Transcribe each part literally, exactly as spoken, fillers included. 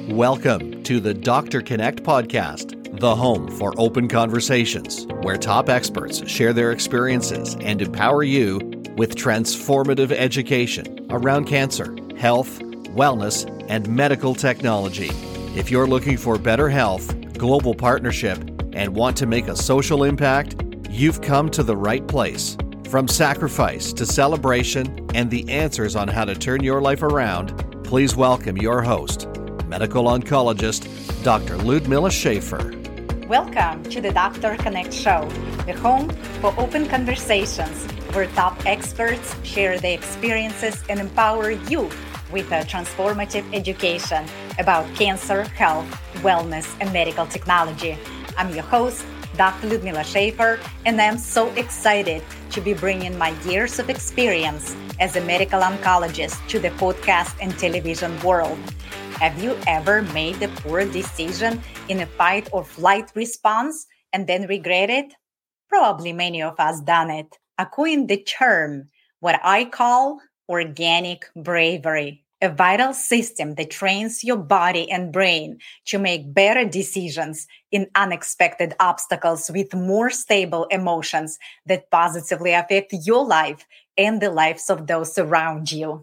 Welcome to the Doctor Connect podcast, the home for open conversations, where top experts share their experiences and empower you with transformative education around cancer, health, wellness, and medical technology. If you're looking for better health, global partnership, and want to make a social impact, you've come to the right place. From sacrifice to celebration and the answers on how to turn your life around, please welcome your host, medical oncologist, Doctor Ludmila Schaefer. Welcome to the Doctor Connect Show, the home for open conversations where top experts share their experiences and empower you with a transformative education about cancer, health, wellness, and medical technology. I'm your host, Doctor Ludmila Schaefer, and I'm so excited to be bringing my years of experience as a medical oncologist to the podcast and television world. Have you ever made a poor decision in a fight or flight response and then regret it? Probably many of us done it. I coined the term, what I call organic bravery, a vital system that trains your body and brain to make better decisions in unexpected obstacles with more stable emotions that positively affect your life and the lives of those around you.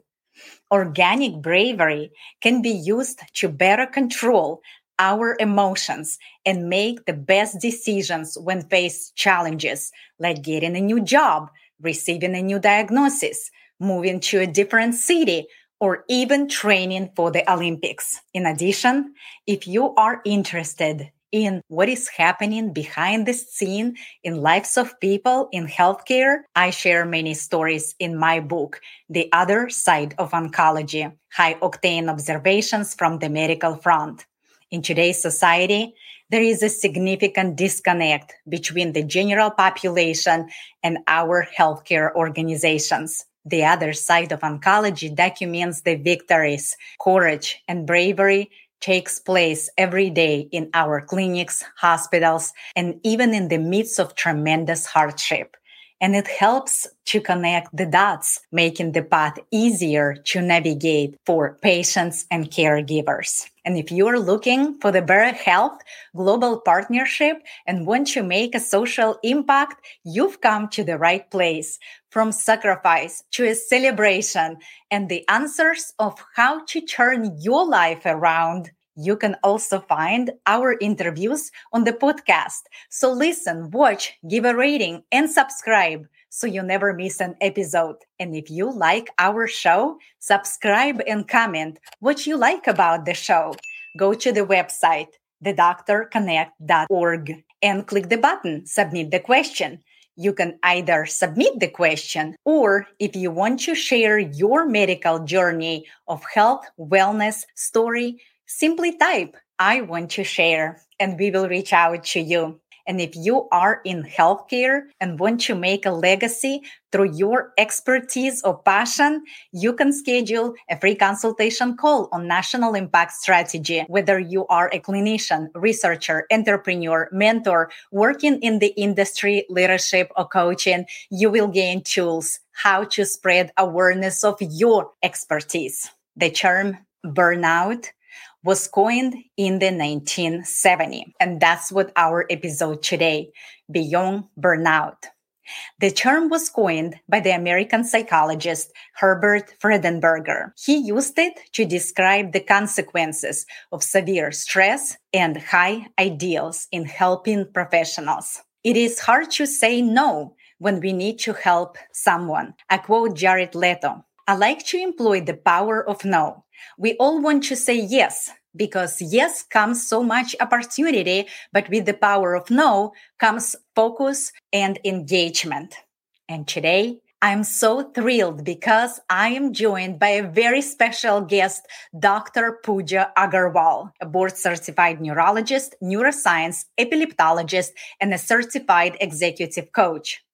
Organic bravery can be used to better control our emotions and make the best decisions when faced challenges, like getting a new job, receiving a new diagnosis, moving to a different city, or even training for the Olympics. In addition, if you are interested in what is happening behind the scene in lives of people in healthcare, I share many stories in my book, The Other Side of Oncology, High-Octane Observations from the Medical Front. In today's society, there is a significant disconnect between the general population and our healthcare organizations. The Other Side of Oncology documents the victories, courage, and bravery takes place every day in our clinics, hospitals, and even in the midst of tremendous hardship. And it helps to connect the dots, making the path easier to navigate for patients and caregivers. And if you're looking for the better health global partnership and want to make a social impact, you've come to the right place. From sacrifice to a celebration and the answers of how to turn your life around. You can also find our interviews on the podcast. So listen, watch, give a rating, and subscribe so you never miss an episode. And if you like our show, subscribe and comment what you like about the show. Go to the website, the doctor connect dot org, and click the button, Submit the Question. You can either submit the question, or if you want to share your medical journey of health, wellness story, simply type, I want to share, and we will reach out to you. And if you are in healthcare and want to make a legacy through your expertise or passion, you can schedule a free consultation call on National Impact Strategy. Whether you are a clinician, researcher, entrepreneur, mentor, working in the industry, leadership, or coaching, you will gain tools how to spread awareness of your expertise. The term burnout was coined in the nineteen seventies, and that's what our episode today, Beyond Burnout. The term was coined by the American psychologist Herbert Freudenberger. He used it to describe the consequences of severe stress and high ideals in helping professionals. It is hard to say no when we need to help someone. I quote Jared Leto, I like to employ the power of no. We all want to say yes, because yes comes so much opportunity, but with the power of no comes focus and engagement. And today, I'm so thrilled because I am joined by a very special guest, Doctor Pooja Agarwal, a board-certified neurologist, neuroscience, epileptologist, and a certified executive coach.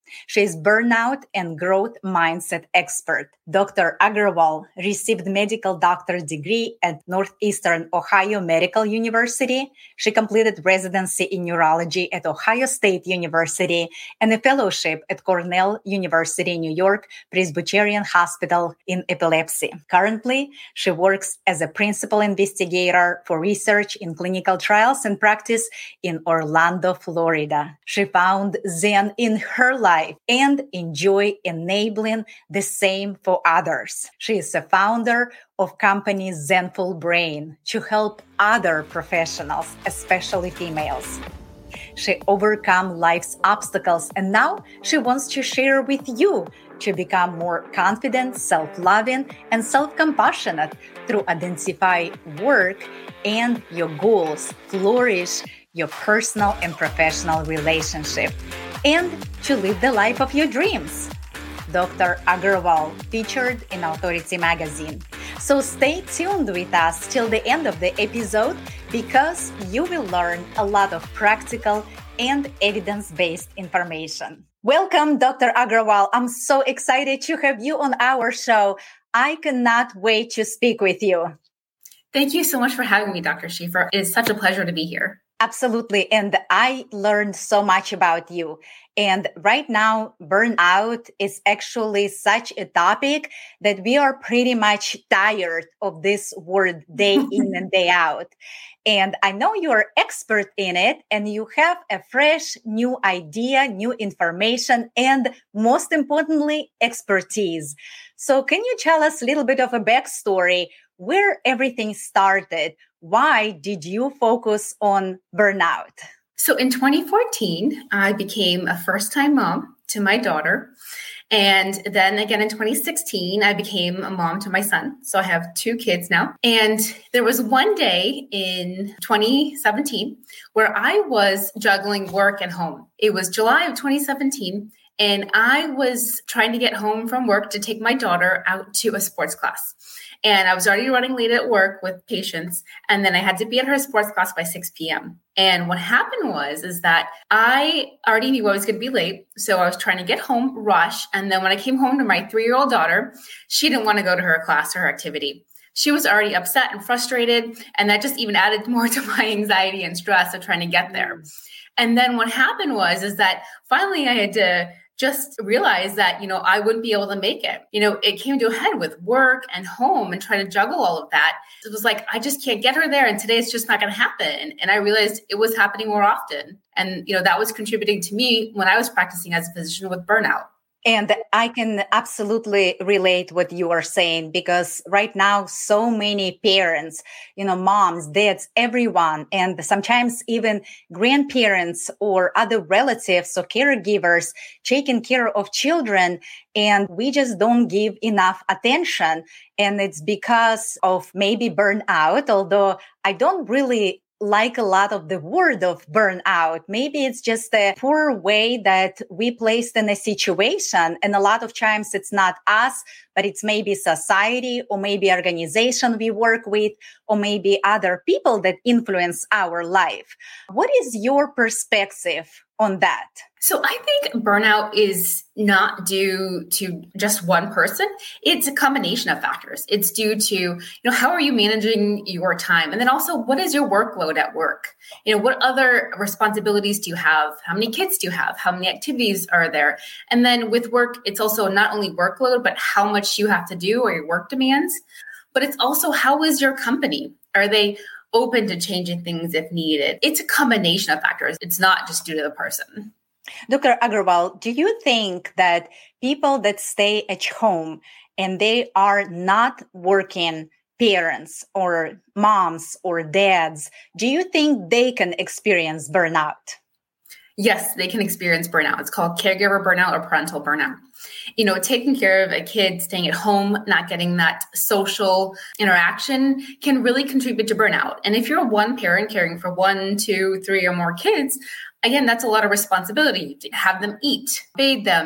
She is burnout and growth mindset expert. Doctor Agrawal received medical doctor degree at Northeastern Ohio Medical University. She completed residency in neurology at Ohio State University and a fellowship at Cornell University, New York Presbyterian Hospital in epilepsy. Currently, she works as a principal investigator for research in clinical trials and practice in Orlando, Florida. She found Zen in her life and enjoy enabling the same for others. She is a founder of company Zenful Brain to help other professionals, especially females. She overcome life's obstacles and now she wants to share with you to become more confident, self-loving, and self-compassionate through identify work and your goals, flourish your personal and professional relationship, and to live the life of your dreams. Doctor Agrawal featured in Authority magazine. So stay tuned with us till the end of the episode because you will learn a lot of practical and evidence-based information. Welcome, Doctor Agrawal. I'm so excited to have you on our show. I cannot wait to speak with you. Thank you so much for having me, Doctor Schaefer. It is such a pleasure to be here. Absolutely. And I learned so much about you. And right now, burnout is actually such a topic that we are pretty much tired of this word day in and day out. And I know you're expert in it and you have a fresh new idea, new information, and most importantly, expertise. So can you tell us a little bit of a backstory where everything started? Why did you focus on burnout? So in twenty fourteen, I became a first-time mom to my daughter. And then again in twenty sixteen, I became a mom to my son. So I have two kids now. And there was one day in twenty seventeen where I was juggling work and home. It was July of twenty seventeen. And I was trying to get home from work to take my daughter out to a sports class. And I was already running late at work with patients. And then I had to be at her sports class by six p.m. And what happened was, is that I already knew I was going to be late. So I was trying to get home, rush. And then when I came home to my three-year-old daughter, she didn't want to go to her class or her activity. She was already upset and frustrated. And that just even added more to my anxiety and stress of trying to get there. And then what happened was, is that finally I had to just realized that, you know, I wouldn't be able to make it. You know, it came to a head with work and home and trying to juggle all of that. It was like, I just can't get her there. And today it's just not going to happen. And I realized it was happening more often. And, you know, that was contributing to me when I was practicing as a physician with burnout. And I can absolutely relate what you are saying because right now, so many parents, you know, moms, dads, everyone, and sometimes even grandparents or other relatives or caregivers taking care of children. And we just don't give enough attention. And it's because of maybe burnout, although I don't really like a lot of the word of burnout. Maybe it's just a poor way that we placed in a situation. And a lot of times it's not us, but it's maybe society or maybe organization we work with, or maybe other people that influence our life. What is your perspective on that? So I think burnout is not due to just one person. It's a combination of factors. It's due to, you know, how are you managing your time? And then also, what is your workload at work? You know, what other responsibilities do you have? How many kids do you have? How many activities are there? And then with work, it's also not only workload, but how much you have to do or your work demands. But it's also, how is your company? Are they open to changing things if needed? It's a combination of factors. It's not just due to the person. Doctor Agrawal, do you think that people that stay at home and they are not working parents or moms or dads, do you think they can experience burnout? Yes, they can experience burnout. It's called caregiver burnout or parental burnout. You know, taking care of a kid, staying at home, not getting that social interaction can really contribute to burnout. And if you're one parent caring for one, two, three, or more kids, again, that's a lot of responsibility to have them eat, bathe them,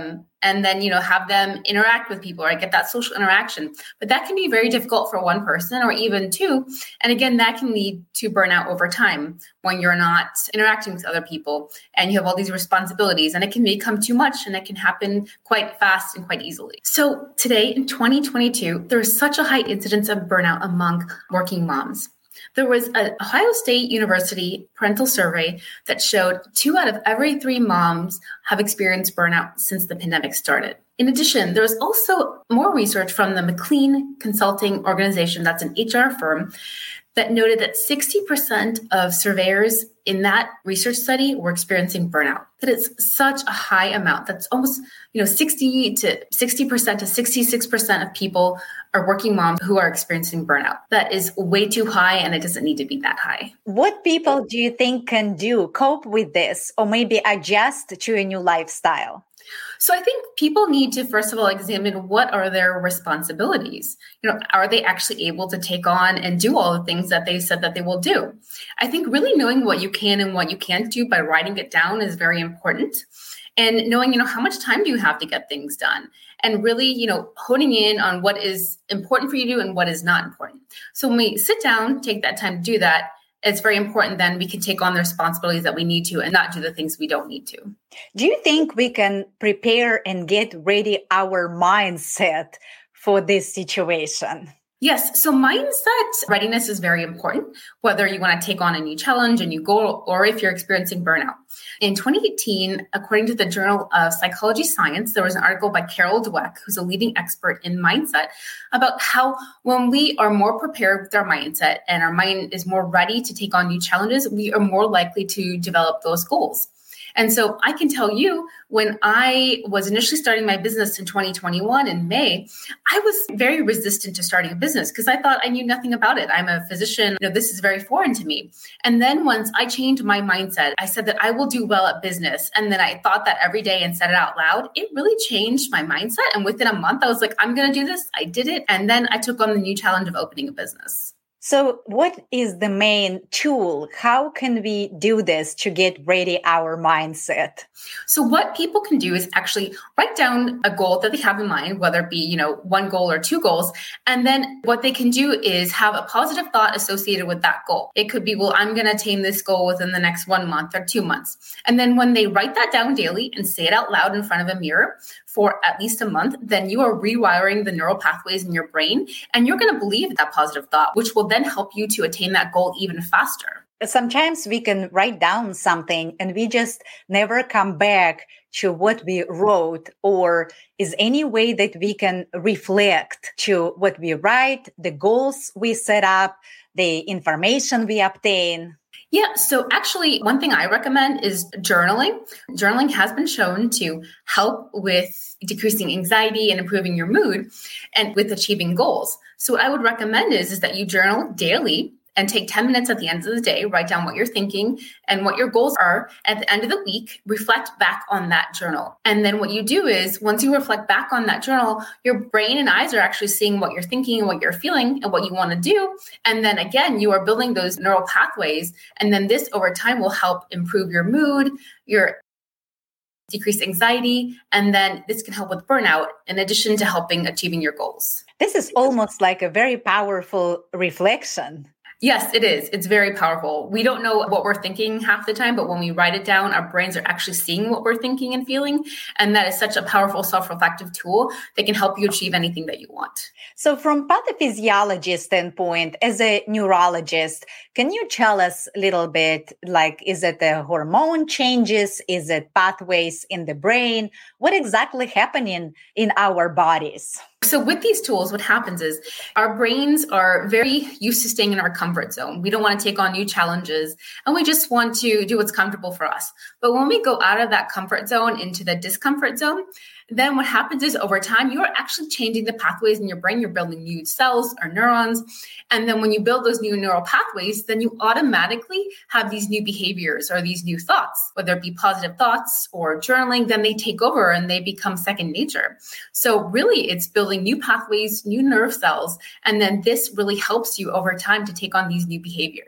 and then, you know, have them interact with people, or get that social interaction. But that can be very difficult for one person or even two. And again, that can lead to burnout over time when you're not interacting with other people and you have all these responsibilities, and it can become too much, and it can happen quite fast and quite easily. So today in twenty twenty-two, there is such a high incidence of burnout among working moms. There was an Ohio State University parental survey that showed two out of every three moms have experienced burnout since the pandemic started. In addition, there was also more research from the McLean Consulting Organization, that's an H R firm, that noted that sixty percent of surveyors in that research study were experiencing burnout. That it's such a high amount. That's almost, you know, sixty to sixty percent to sixty-six percent of people are working moms who are experiencing burnout. That is way too high, and it doesn't need to be that high. What people do you think can do, cope with this, or maybe adjust to a new lifestyle? So I think people need to, first of all, examine what are their responsibilities. You know, are they actually able to take on and do all the things that they said that they will do? I think really knowing what you can and what you can't do by writing it down is very important. And knowing, you know, how much time do you have to get things done? And really, you know, honing in on what is important for you to do and what is not important. So when we sit down, take that time to do that, it's very important then we can take on the responsibilities that we need to and not do the things we don't need to. Do you think we can prepare and get ready our mindset for this situation? Yes. So mindset readiness is very important, whether you want to take on a new challenge, a new goal, or if you're experiencing burnout. In twenty eighteen, according to the Journal of Psychology Science, there was an article by Carol Dweck, who's a leading expert in mindset, about how when we are more prepared with our mindset and our mind is more ready to take on new challenges, we are more likely to develop those goals. And so I can tell you, when I was initially starting my business in twenty twenty-one in May, I was very resistant to starting a business because I thought I knew nothing about it. I'm a physician. You know, this is very foreign to me. And then once I changed my mindset, I said that I will do well at business. And then I thought that every day and said it out loud. It really changed my mindset. And within a month, I was like, I'm going to do this. I did it. And then I took on the new challenge of opening a business. So what is the main tool? How can we do this to get ready our mindset? So what people can do is actually write down a goal that they have in mind, whether it be, you know, one goal or two goals. And then what they can do is have a positive thought associated with that goal. It could be, well, I'm going to attain this goal within the next one month or two months. And then when they write that down daily and say it out loud in front of a mirror for at least a month, then you are rewiring the neural pathways in your brain. And you're going to believe that positive thought, which will then help you to attain that goal even faster. Sometimes we can write down something and we just never come back to what we wrote, or is any way that we can reflect to what we write, the goals we set up, the information we obtain? Yeah. So actually, one thing I recommend is journaling. Journaling has been shown to help with decreasing anxiety and improving your mood and with achieving goals. So what I would recommend is, is that you journal daily and take ten minutes at the end of the day, write down what you're thinking and what your goals are. At the end of the week, reflect back on that journal. And then what you do is, once you reflect back on that journal, your brain and eyes are actually seeing what you're thinking and what you're feeling and what you want to do. And then again, you are building those neural pathways. And then this over time will help improve your mood, your decrease anxiety, and then this can help with burnout in addition to helping achieving your goals. This is almost like a very powerful reflection. Yes, it is. It's very powerful. We don't know what we're thinking half the time, but when we write it down, our brains are actually seeing what we're thinking and feeling. And that is such a powerful self-reflective tool that can help you achieve anything that you want. So from pathophysiology standpoint, as a neurologist, can you tell us a little bit, like, is it the hormone changes? Is it pathways in the brain? What exactly happening in our bodies? So with these tools, what happens is our brains are very used to staying in our comfort zone. We don't want to take on new challenges, and we just want to do what's comfortable for us. But when we go out of that comfort zone into the discomfort zone, then what happens is over time, you're actually changing the pathways in your brain. You're building new cells or neurons. And then when you build those new neural pathways, then you automatically have these new behaviors or these new thoughts, whether it be positive thoughts or journaling, then they take over and they become second nature. So really, it's building new pathways, new nerve cells. And then this really helps you over time to take on these new behaviors.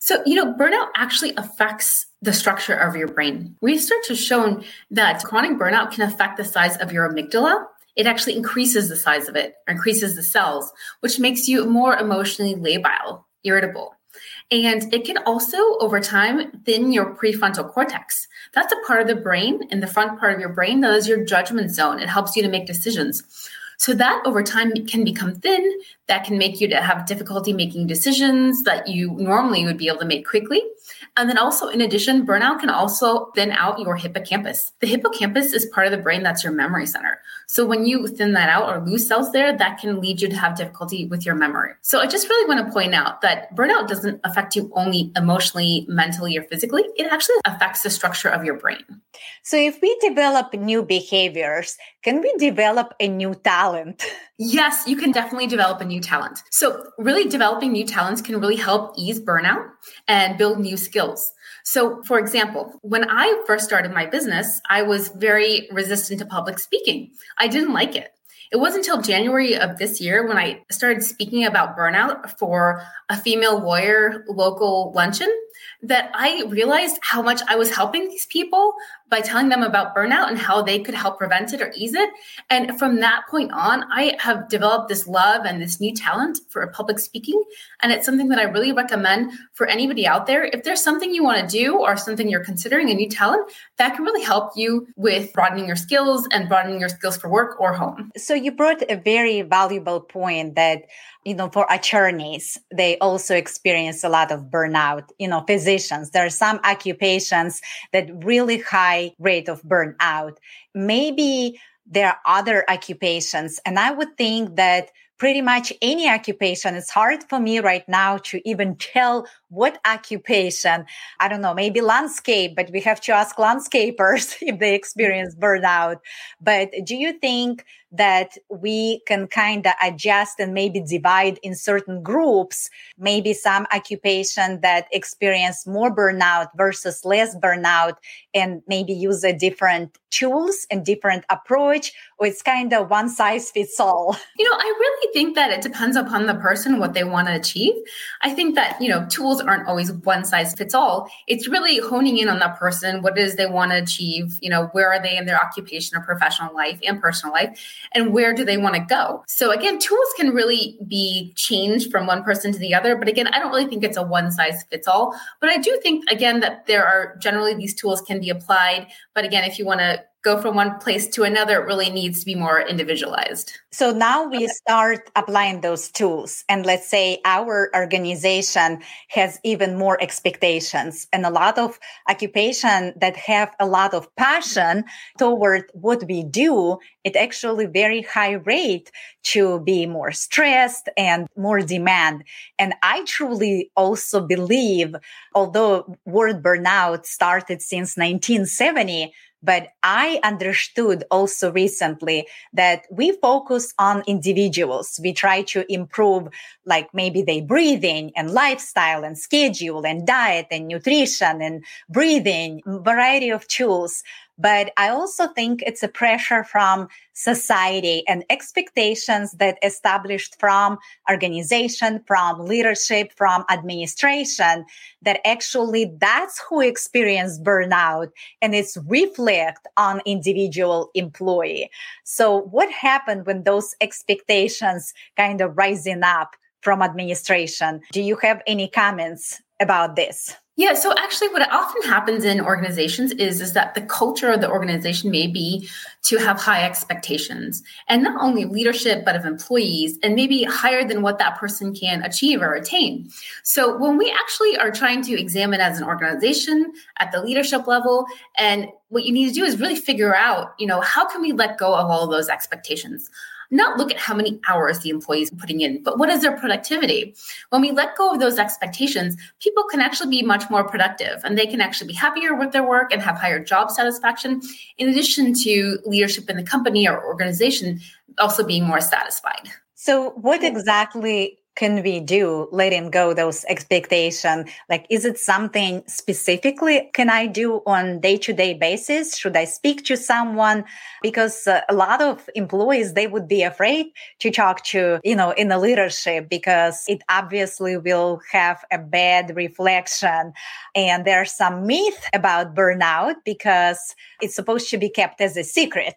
So, you know, burnout actually affects the structure of your brain. Research has shown that chronic burnout can affect the size of your amygdala. It actually increases the size of it, increases the cells, which makes you more emotionally labile, irritable. And it can also, over time, thin your prefrontal cortex. That's a part of the brain, in the front part of your brain, that is your judgment zone. It helps you to make decisions. So that over time can become thin. That can make you to have difficulty making decisions that you normally would be able to make quickly. And then also, in addition, burnout can also thin out your hippocampus. The hippocampus is part of the brain that's your memory center. So when you thin that out or lose cells there, that can lead you to have difficulty with your memory. So I just really want to point out that burnout doesn't affect you only emotionally, mentally, or physically. It actually affects the structure of your brain. So if we develop new behaviors, can we develop a new talent? Yes, you can definitely develop a new talent. So really developing new talents can really help ease burnout and build new skills. So for example, when I first started my business, I was very resistant to public speaking. I didn't like it. It wasn't until January of this year when I started speaking about burnout for a female lawyer local luncheon that I realized how much I was helping these people by telling them about burnout and how they could help prevent it or ease it. And from that point on, I have developed this love and this new talent for public speaking. And it's something that I really recommend for anybody out there. If there's something you want to do or something you're considering a new talent, that can really help you with broadening your skills and broadening your skills for work or home. So you brought a very valuable point that, you know, for attorneys, they also experience a lot of burnout. You know, physicians, there are some occupations that really high rate of burnout. Maybe there are other occupations. And I would think that pretty much any occupation, it's hard for me right now to even tell what occupation, I don't know, maybe landscape, but we have to ask landscapers if they experience burnout. But do you think that we can kind of adjust and maybe divide in certain groups, maybe some occupation that experience more burnout versus less burnout, and maybe use a different tools and different approach, or it's kind of one size fits all? You know, I really think that it depends upon the person, what they want to achieve. I think that, you know, tools aren't always one size fits all. It's really honing in on that person, what it is they want to achieve, you know, where are they in their occupation or professional life and personal life, and where do they want to go? So again, tools can really be changed from one person to the other. But again, I don't really think it's a one size fits all. But I do think, again, that there are generally these tools can be applied. But again, if you want to go from one place to another, it really needs to be more individualized. So now we start applying those tools. And let's say our organization has even more expectations, and a lot of occupation that have a lot of passion toward what we do, it actually very high rate to be more stressed and more demand. And I truly also believe, although word burnout started since nineteen seventy, but I understood also recently that we focus on individuals. We try to improve, like maybe their breathing and lifestyle and schedule and diet and nutrition and breathing, variety of tools. But I also think it's a pressure from society and expectations that established from organization, from leadership, from administration, that actually that's who experience burnout, and it's reflect on individual employee. So what happened when those expectations kind of rising up from administration? Do you have any comments about this? Yeah, so actually what often happens in organizations is, is that the culture of the organization may be to have high expectations, and not only leadership, but of employees, and maybe higher than what that person can achieve or attain. So when we actually are trying to examine as an organization at the leadership level, and what you need to do is really figure out, you know, how can we let go of all of those expectations? Not look at how many hours the employees are putting in, but what is their productivity? When we let go of those expectations, people can actually be much more productive, and they can actually be happier with their work and have higher job satisfaction, in addition to leadership in the company or organization also being more satisfied. So what exactly can we do letting go those expectations? Like, is it something specifically can I do on day-to-day basis? Should I speak to someone? Because uh, a lot of employees, they would be afraid to talk to, you know, in the leadership because it obviously will have a bad reflection. And there's some myth about burnout because it's supposed to be kept as a secret.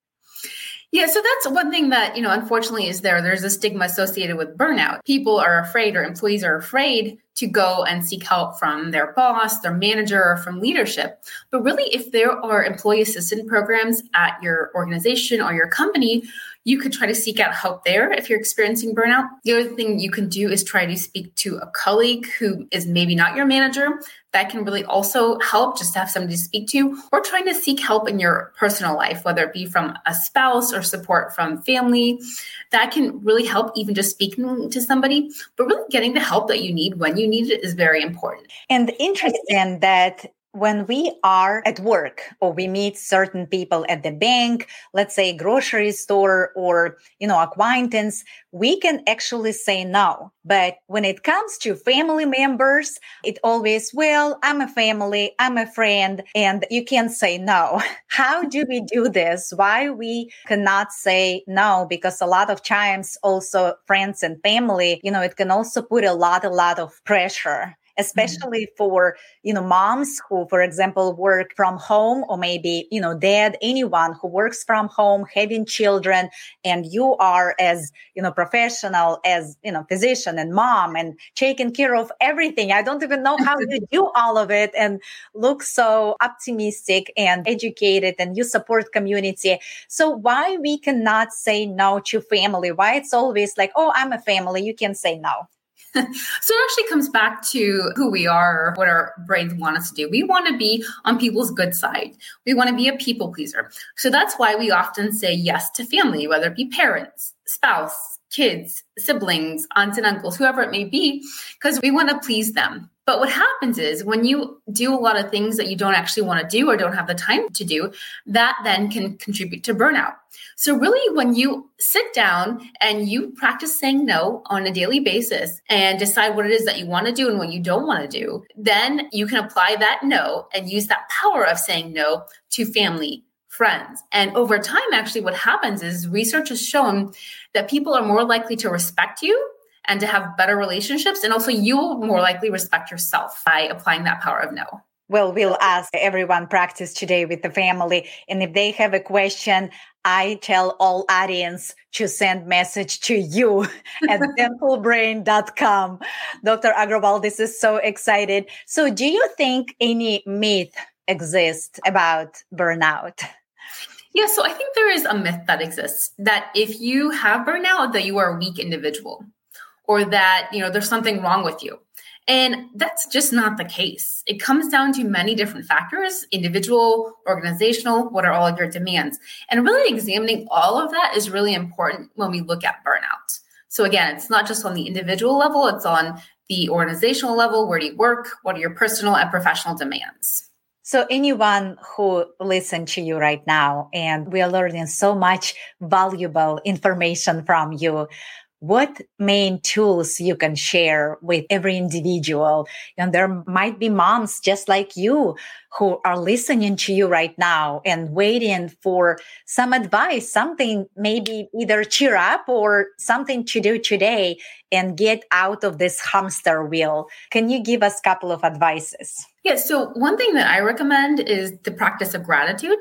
Yeah, so that's one thing that, you know, unfortunately is there. There's a stigma associated with burnout. People are afraid, or employees are afraid to go and seek help from their boss, their manager, or from leadership. But really, if there are employee assistance programs at your organization or your company, you could try to seek out help there if you're experiencing burnout. The other thing you can do is try to speak to a colleague who is maybe not your manager. That can really also help, just to have somebody to speak to, or trying to seek help in your personal life, whether it be from a spouse or support from family. That can really help, even just speaking to somebody. But really getting the help that you need when you need it is very important. And interesting that when we are at work or we meet certain people at the bank, let's say grocery store or, you know, acquaintance, we can actually say no. But when it comes to family members, it always, well, I'm a family, I'm a friend, and you can't say no. How do we do this? Why we cannot say no? Because a lot of times also friends and family, you know, it can also put a lot, a lot of pressure. Especially mm-hmm. for, you know, moms who, for example, work from home, or maybe, you know, dad, anyone who works from home, having children, and you are as, you know, professional, as, you know, physician and mom and taking care of everything. I don't even know how you do all of it and look so optimistic and educated, and you support community. So why we cannot say no to family? Why it's always like, oh, I'm a family, you can say no. So it actually comes back to who we are, what our brains want us to do. We want to be on people's good side. We want to be a people pleaser. So that's why we often say yes to family, whether it be parents, spouse, kids, siblings, aunts and uncles, whoever it may be, because we want to please them. But what happens is when you do a lot of things that you don't actually want to do or don't have the time to do, that then can contribute to burnout. So really, when you sit down and you practice saying no on a daily basis and decide what it is that you want to do and what you don't want to do, then you can apply that no and use that power of saying no to family, friends. And over time, actually, what happens is research has shown that people are more likely to respect you and to have better relationships. And also you will more likely respect yourself by applying that power of no. Well, we'll ask everyone practice today with the family. And if they have a question, I tell all audience to send message to you at dental brain dot com. Doctor Agrawal, this is so excited. So do you think any myth exists about burnout? Yeah, so I think there is a myth that exists that if you have burnout, that you are a weak individual, or that, you know, there's something wrong with you. And that's just not the case. It comes down to many different factors, individual, organizational, what are all of your demands? And really examining all of that is really important when we look at burnout. So again, it's not just on the individual level, it's on the organizational level. Where do you work? What are your personal and professional demands? So anyone who listens to you right now, and we are learning so much valuable information from you, what main tools you can share with every individual? And there might be moms just like you who are listening to you right now and waiting for some advice, something maybe either cheer up or something to do today and get out of this hamster wheel. Can you give us a couple of advices? Yeah, so one thing that I recommend is the practice of gratitude.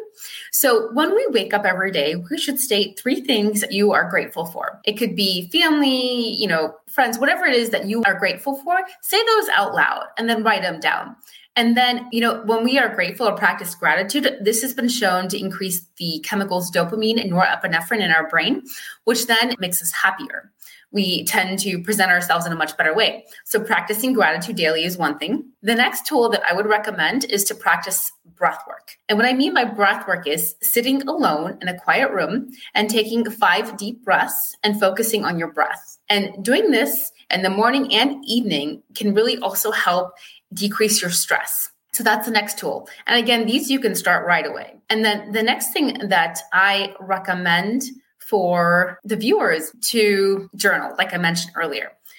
So when we wake up every day, we should state three things that you are grateful for. It could be family, you know, friends, whatever it is that you are grateful for, say those out loud and then write them down. And then, you know, when we are grateful or practice gratitude, this has been shown to increase the chemicals dopamine and norepinephrine in our brain, which then makes us happier. We tend to present ourselves in a much better way. So practicing gratitude daily is one thing. The next tool that I would recommend is to practice breath work. And what I mean by breath work is sitting alone in a quiet room and taking five deep breaths and focusing on your breath. And doing this in the morning and evening can really also help decrease your stress. So that's the next tool. And again, these you can start right away. And then the next thing that I recommend for the viewers to journal, like I mentioned earlier.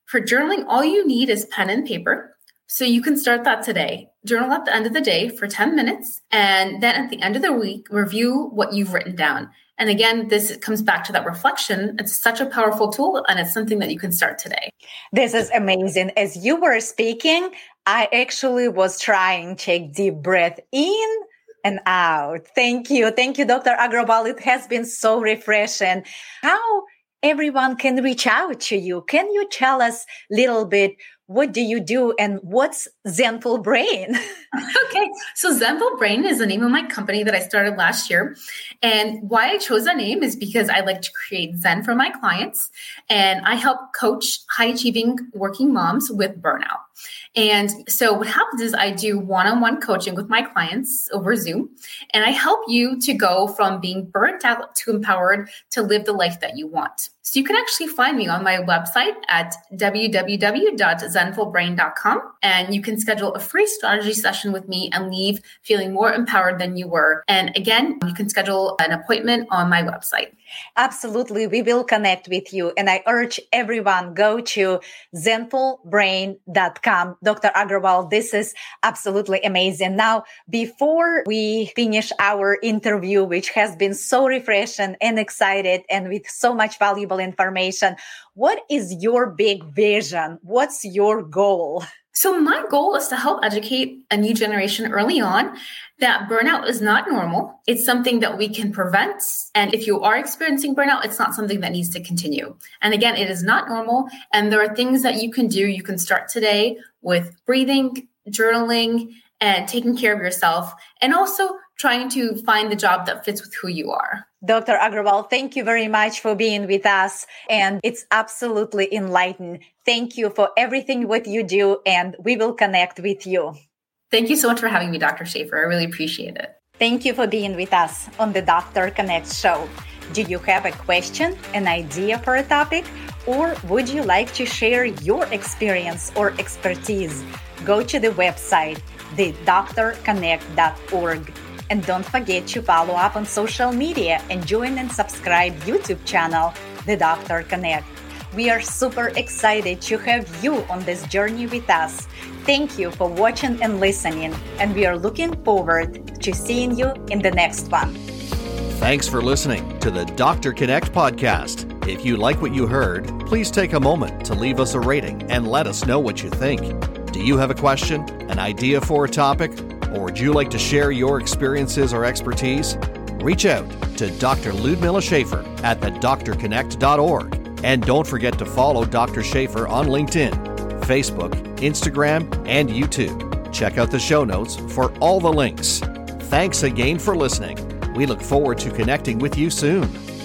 For journaling, all you need is pen and paper. So you can start that today. Journal at the end of the day for ten minutes. And then at the end of the week, review what you've written down. And again, this comes back to that reflection. It's such a powerful tool, and it's something that you can start today. This is amazing. As you were speaking, I actually was trying to take deep breath in and out. Thank you. Thank you, Doctor Agrawal. It has been so refreshing. How everyone can reach out to you. Can you tell us a little bit, what do you do and what's Zenful Brain? Okay, so Zenful Brain is the name of my company that I started last year. And why I chose that name is because I like to create Zen for my clients. And I help coach high-achieving working moms with burnout. And so what happens is I do one-on-one coaching with my clients over Zoom. And I help you to go from being burnt out to empowered to live the life that you want. So you can actually find me on my website at w w w dot zenful brain dot com, and you can schedule a free strategy session with me and leave feeling more empowered than you were. And again, you can schedule an appointment on my website. Absolutely. We will connect with you. And I urge everyone, go to zenful brain dot com. Doctor Agrawal, this is absolutely amazing. Now, before we finish our interview, which has been so refreshing and excited and with so much valuable information, what is your big vision? What's your goal? So my goal is to help educate a new generation early on that burnout is not normal. It's something that we can prevent. And if you are experiencing burnout, it's not something that needs to continue. And again, it is not normal. And there are things that you can do. You can start today with breathing, journaling, and taking care of yourself, and also trying to find the job that fits with who you are. Doctor Agrawal, thank you very much for being with us. And it's absolutely enlightening. Thank you for everything what you do, and we will connect with you. Thank you so much for having me, Doctor Schaefer. I really appreciate it. Thank you for being with us on the Doctor Connect show. Do you have a question, an idea for a topic, or would you like to share your experience or expertise? Go to the website, the doctor connect dot org. And don't forget to follow up on social media and join and subscribe YouTube channel, The Doctor Connect. We are super excited to have you on this journey with us. Thank you for watching and listening, and we are looking forward to seeing you in the next one. Thanks for listening to the Doctor Connect podcast. If you like what you heard, please take a moment to leave us a rating and let us know what you think. Do you have a question, an idea for a topic, or would you like to share your experiences or expertise? Reach out to Doctor Ludmila Schaefer at the doctor connect dot org. And don't forget to follow Doctor Schaefer on LinkedIn, Facebook, Instagram, and YouTube. Check out the show notes for all the links. Thanks again for listening. We look forward to connecting with you soon.